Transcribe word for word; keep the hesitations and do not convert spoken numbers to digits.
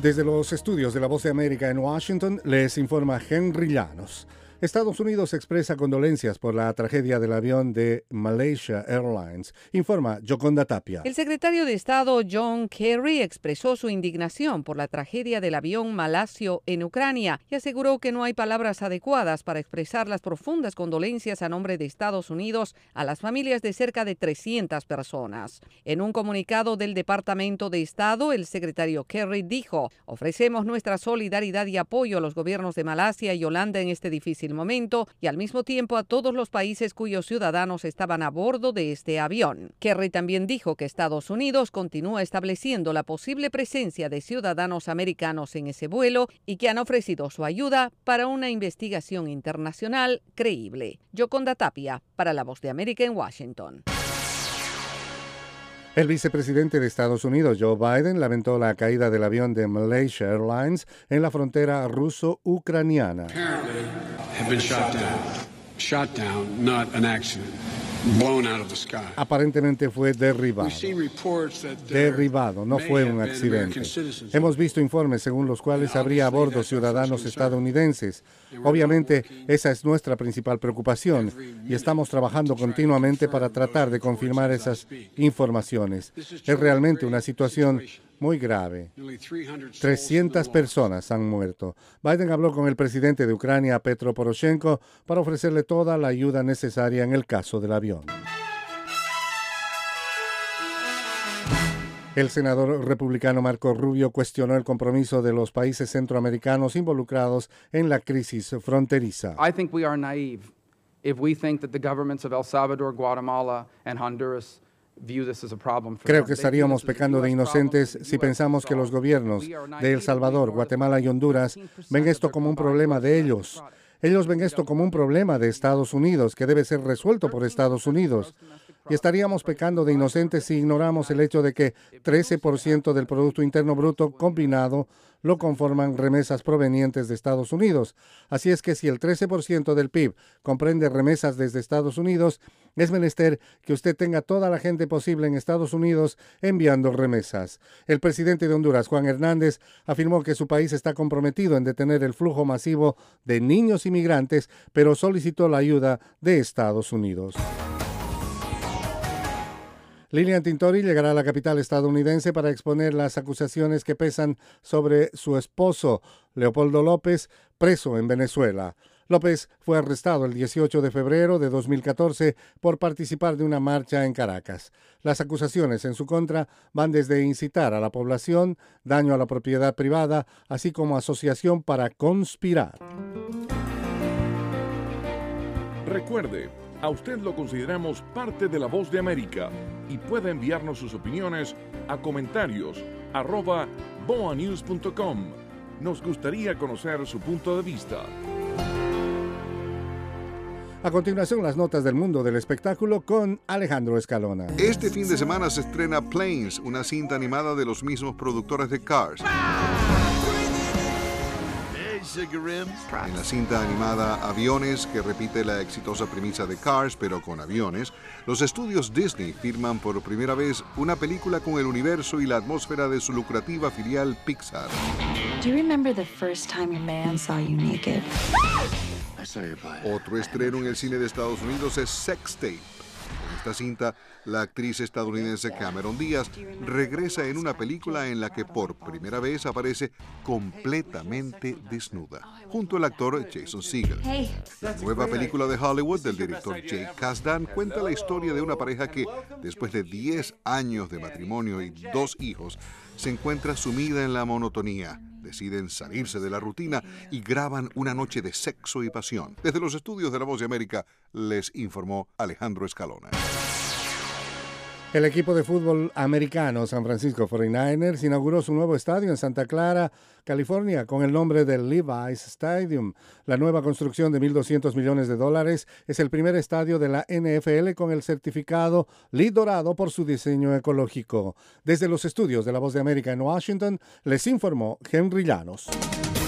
Desde los estudios de La Voz de América en Washington, les informa Henry Llanos. Estados Unidos expresa condolencias por la tragedia del avión de Malaysia Airlines, informa Yoconda Tapia. El secretario de Estado John Kerry expresó su indignación por la tragedia del avión malasio en Ucrania y aseguró que no hay palabras adecuadas para expresar las profundas condolencias a nombre de Estados Unidos a las familias de cerca de trescientas personas. En un comunicado del Departamento de Estado, el secretario Kerry dijo: ofrecemos nuestra solidaridad y apoyo a los gobiernos de Malasia y Holanda en este difícil momento y al mismo tiempo a todos los países cuyos ciudadanos estaban a bordo de este avión. Kerry también dijo que Estados Unidos continúa estableciendo la posible presencia de ciudadanos americanos en ese vuelo y que han ofrecido su ayuda para una investigación internacional creíble. Yoconda Tapia, para La Voz de América en Washington. El vicepresidente de Estados Unidos, Joe Biden, lamentó la caída del avión de Malaysia Airlines en la frontera ruso-ucraniana. Aparentemente fue derribado. Derribado, no fue un accidente. Hemos visto informes según los cuales habría a bordo ciudadanos estadounidenses. Obviamente, esa es nuestra principal preocupación y estamos trabajando continuamente para tratar de confirmar esas informaciones. Es realmente una situación muy grave. trescientas personas han muerto. Biden habló con el presidente de Ucrania, Petro Poroshenko, para ofrecerle toda la ayuda necesaria en el caso del avión. El senador republicano Marco Rubio cuestionó el compromiso de los países centroamericanos involucrados en la crisis fronteriza. I think we are naive if we think that the governments of El Salvador, Guatemala and Honduras Creo que estaríamos pecando de inocentes si pensamos que los gobiernos de El Salvador, Guatemala y Honduras ven esto como un problema de ellos. Ellos ven esto como un problema de Estados Unidos que debe ser resuelto por Estados Unidos. Y estaríamos pecando de inocentes si ignoramos el hecho de que trece por ciento del Producto Interno Bruto combinado lo conforman remesas provenientes de Estados Unidos. Así es que si el trece por ciento del P I B comprende remesas desde Estados Unidos, es menester que usted tenga toda la gente posible en Estados Unidos enviando remesas. El presidente de Honduras, Juan Hernández, afirmó que su país está comprometido en detener el flujo masivo de niños inmigrantes, pero solicitó la ayuda de Estados Unidos. Lilian Tintori llegará a la capital estadounidense para exponer las acusaciones que pesan sobre su esposo, Leopoldo López, preso en Venezuela. López fue arrestado el dieciocho de febrero de dos mil catorce por participar de una marcha en Caracas. Las acusaciones en su contra van desde incitar a la población, daño a la propiedad privada, así como asociación para conspirar. Recuerde, a usted lo consideramos parte de La Voz de América y puede enviarnos sus opiniones a comentarios arroba boanews punto com. Nos gustaría conocer su punto de vista. A continuación, las notas del mundo del espectáculo con Alejandro Escalona. Este fin de semana se estrena Planes, una cinta animada de los mismos productores de Cars. En la cinta animada Aviones, que repite la exitosa premisa de Cars, pero con aviones, los estudios Disney firman por primera vez una película con el universo y la atmósfera de su lucrativa filial Pixar. Do you remember the first time your man saw you naked? Otro estreno en el cine de Estados Unidos es Sex Tape. En esta cinta, la actriz estadounidense Cameron Díaz regresa en una película en la que por primera vez aparece completamente desnuda, junto al actor Jason Segel. La nueva película de Hollywood del director Jake Kasdan cuenta la historia de una pareja que, después de diez años de matrimonio y dos hijos, se encuentra sumida en la monotonía. Deciden salirse de la rutina y graban una noche de sexo y pasión. Desde los estudios de La Voz de América, les informó Alejandro Escalona. El equipo de fútbol americano San Francisco cuarenta y nueve ers inauguró su nuevo estadio en Santa Clara, California, con el nombre de Levi's Stadium. La nueva construcción de mil doscientos millones de dólares es el primer estadio de la N F L con el certificado L E E D dorado por su diseño ecológico. Desde los estudios de La Voz de América en Washington, les informó Henry Llanos.